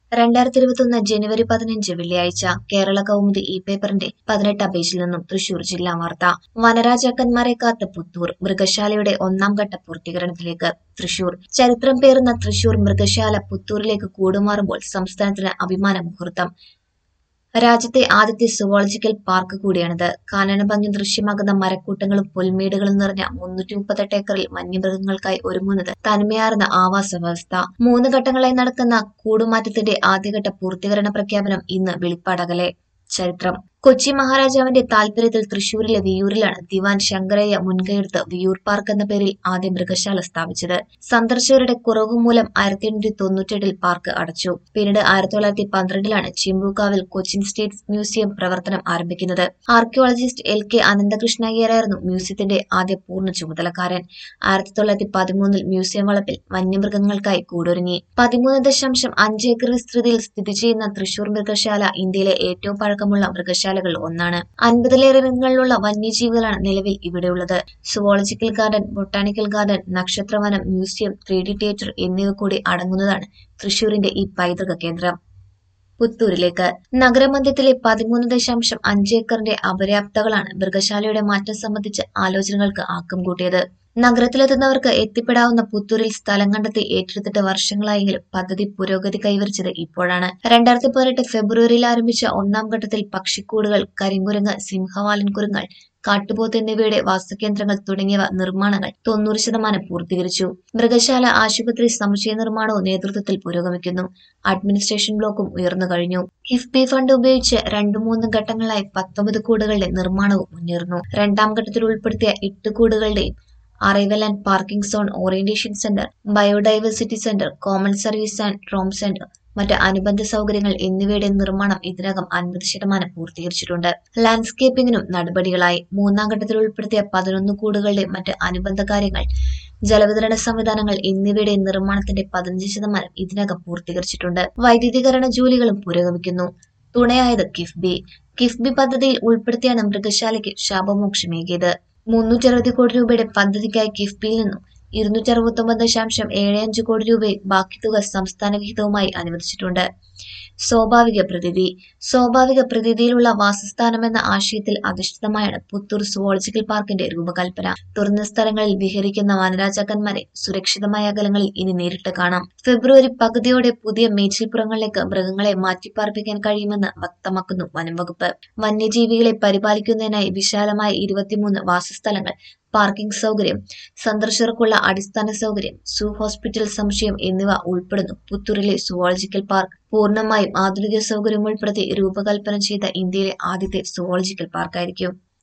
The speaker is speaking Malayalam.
2021 ജനുവരി 15 വെള്ളിയാഴ്ച കേരള കൗമുദി ഈ പേപ്പറിന്റെ 18ാം പേജിൽ നിന്നും തൃശൂർ ജില്ലാ വാർത്ത. വനരാജാക്കന്മാരെ കാത്ത് പുത്തൂർ മൃഗശാലയുടെ ഒന്നാം ഘട്ട പൂർത്തീകരണത്തിലേക്ക്. തൃശൂർ ചരിത്രം പേറുന്ന തൃശൂർ മൃഗശാല പുത്തൂരിലേക്ക് കൂടുമാറുമ്പോൾ സംസ്ഥാനത്തിന് അഭിമാന മുഹൂർത്തം. രാജ്യത്തെ ആദ്യത്തെ സുവോളജിക്കൽ പാർക്ക് കൂടിയാണിത്. കാനനഭംഗി ദൃശ്യമാകുന്ന മരക്കൂട്ടങ്ങളും പുൽമേടുകളും നിറഞ്ഞ 338 ഏക്കറിൽ വന്യമൃഗങ്ങൾക്കായി ഒരുങ്ങുന്നത് തനിമയാർന്ന ആവാസ വ്യവസ്ഥ. 3 ഘട്ടങ്ങളായി നടക്കുന്ന കൂടുമാറ്റത്തിന്റെ ആദ്യഘട്ട പൂർത്തീകരണ പ്രഖ്യാപനം ഇന്ന് വെളിപ്പാടകലെ. ചരിത്രം. കൊച്ചി മഹാരാജാവിന്റെ താൽപര്യത്തിൽ തൃശൂരിലെ വിയ്യൂരിലാണ് ദിവാൻ ശങ്കരയ്യ മുൻകൈയെടുത്ത് വിയ്യൂർ പാർക്ക് എന്ന പേരിൽ ആദ്യ മൃഗശാല സ്ഥാപിച്ചത്. സന്ദർശകരുടെ കുറവ് മൂലം 1898 പാർക്ക് അടച്ചു. പിന്നീട് 1912 ചിമ്പൂക്കാവിൽ കൊച്ചിൻ സ്റ്റേറ്റ് മ്യൂസിയം പ്രവർത്തനം ആരംഭിക്കുന്നത്. ആർക്കിയോളജിസ്റ്റ് LK അനന്തകൃഷ്ണ അയ്യരായിരുന്നു മ്യൂസിയത്തിന്റെ ആദ്യ പൂർണ്ണ ചുമതലക്കാരൻ. 1913 മ്യൂസിയം വളപ്പിൽ വന്യമൃഗങ്ങൾക്കായി കൂടൊരുങ്ങി. 13.5 ഏക്കർ വിസ്തൃതിയിൽ സ്ഥിതി ചെയ്യുന്ന തൃശൂർ മൃഗശാല ഇന്ത്യയിലെ ഏറ്റവും പഴക്കമുള്ള മൃഗശാലകളിൽ ഒന്നാണ്. 50ലേറെ ഇനങ്ങളിലുള്ള വന്യജീവികളാണ് നിലവിൽ ഇവിടെയുള്ളത്. സുവോളജിക്കൽ ഗാർഡൻ, ബൊട്ടാണിക്കൽ ഗാർഡൻ, നക്ഷത്രവനം, മ്യൂസിയം, 3D തിയേറ്റർ എന്നിവ കൂടി അടങ്ങുന്നതാണ് തൃശൂരിന്റെ ഈ പൈതൃക കേന്ദ്രം. പുത്തൂരിലേക്ക്. നഗരമധ്യത്തിലെ 13.5 ഏക്കറിന്റെ അപര്യാപ്തകളാണ് മൃഗശാലയുടെ മാറ്റം സംബന്ധിച്ച് ആലോചനകൾക്ക് ആക്കം കൂട്ടിയത്. നഗരത്തിലെത്തുന്നവർക്ക് എത്തിപ്പെടാവുന്ന പുത്തൂരിൽ സ്ഥലം കണ്ടെത്തി ഏറ്റെടുത്തിട്ട് വർഷങ്ങളായെങ്കിലും പദ്ധതി പുരോഗതി കൈവരിച്ചത് ഇപ്പോഴാണ്. 2018 ഫെബ്രുവരിയിൽ ആരംഭിച്ച ഒന്നാം ഘട്ടത്തിൽ പക്ഷിക്കൂടുകൾ, കരിങ്കുരങ്ങ്, സിംഹവാലൻ കുരങ്ങുകൾ, കാട്ടുപോത്ത് എന്നിവയുടെ വാസകേന്ദ്രങ്ങൾ തുടങ്ങിയവ നിർമ്മാണങ്ങൾ 90% പൂർത്തീകരിച്ചു. മൃഗശാല, ആശുപത്രി സമുച്ചയ നിർമ്മാണവും നേതൃത്വത്തിൽ പുരോഗമിക്കുന്നു. അഡ്മിനിസ്ട്രേഷൻ ബ്ലോക്കും ഉയർന്നു കഴിഞ്ഞു. കിഫ്ബി ഫണ്ട് ഉപയോഗിച്ച് 2-3 ഘട്ടങ്ങളായി 19 കൂടുകളുടെ നിർമ്മാണവും മുന്നേറുന്നു. രണ്ടാം ഘട്ടത്തിൽ ഉൾപ്പെടുത്തിയ 8 കൂടുകളുടെയും arrival and parking zone, orientation centre, biodiversity centre, common service and tram centre, മറ്റ് അനുബന്ധ സൗകര്യങ്ങൾ എന്നിവയുടെ നിർമ്മാണം ഇതിനകം 50% പൂർത്തീകരിച്ചിട്ടുണ്ട്. ലാൻഡ്സ്കേപ്പിംഗിനും നടപടികളായി. 3ാം ഘട്ടത്തിൽ ഉൾപ്പെടുത്തിയ 11 കൂടുകളുടെ മറ്റ് അനുബന്ധ കാര്യങ്ങൾ, ജലവിതരണ സംവിധാനങ്ങൾ എന്നിവയുടെ നിർമ്മാണത്തിന്റെ 15% ഇതിനകം പൂർത്തീകരിച്ചിട്ടുണ്ട്. വൈദ്യുതീകരണ ജോലികളും പുരോഗമിക്കുന്നു. തുണയായത് കിഫ്ബി. കിഫ്ബി പദ്ധതിയിൽ ഉൾപ്പെടുത്തിയാണ് മൃഗശാലയ്ക്ക് ശാപമോക്ഷമേകിയത്. 360 കോടി രൂപയുടെ പദ്ധതിക്കായി കിഫ്ബിയിൽ നിന്നും 269.75 കോടി രൂപയും ബാക്കി തുക സംസ്ഥാന വിഹിതവുമായി അനുവദിച്ചിട്ടുണ്ട്. സ്വാഭാവിക പ്രതീതി. സ്വാഭാവിക പ്രതീതിയിലുള്ള വാസസ്ഥാനമെന്ന ആശയത്തിൽ അധിഷ്ഠിതമായാണ് പുത്തൂർ സുവോളജിക്കൽ പാർക്കിന്റെ രൂപകൽപ്പന. തുറന്ന സ്ഥലങ്ങളിൽ വിഹരിക്കുന്ന വനരാജാക്കന്മാരെ സുരക്ഷിതമായ അകലങ്ങളിൽ ഇനി നേരിട്ട് കാണാം. ഫെബ്രുവരി പകുതിയോടെ പുതിയ മേച്ചിൽപ്പുറങ്ങളിലേക്ക് മൃഗങ്ങളെ മാറ്റിപ്പാർപ്പിക്കാൻ കഴിയുമെന്ന് വ്യക്തമാക്കുന്നു വനം വകുപ്പ്. വന്യജീവികളെ പരിപാലിക്കുന്നതിനായി വിശാലമായ 23 വാസസ്ഥലങ്ങൾ, പാർക്കിംഗ് സൗകര്യം, സന്ദർശകർക്കുള്ള അടിസ്ഥാന സൗകര്യം, സൂ, ഹോസ്പിറ്റൽ സമുച്ചയം എന്നിവ ഉൾപ്പെടുന്നു പുത്തൂരിലെ സുവോളജിക്കൽ പാർക്ക്. പൂർണ്ണമായും ആധുനിക സൗകര്യം ഉൾപ്പെടുത്തി രൂപകൽപ്പന ചെയ്ത ഇന്ത്യയിലെ ആദ്യത്തെ സുവോളജിക്കൽ പാർക്കായിരിക്കും.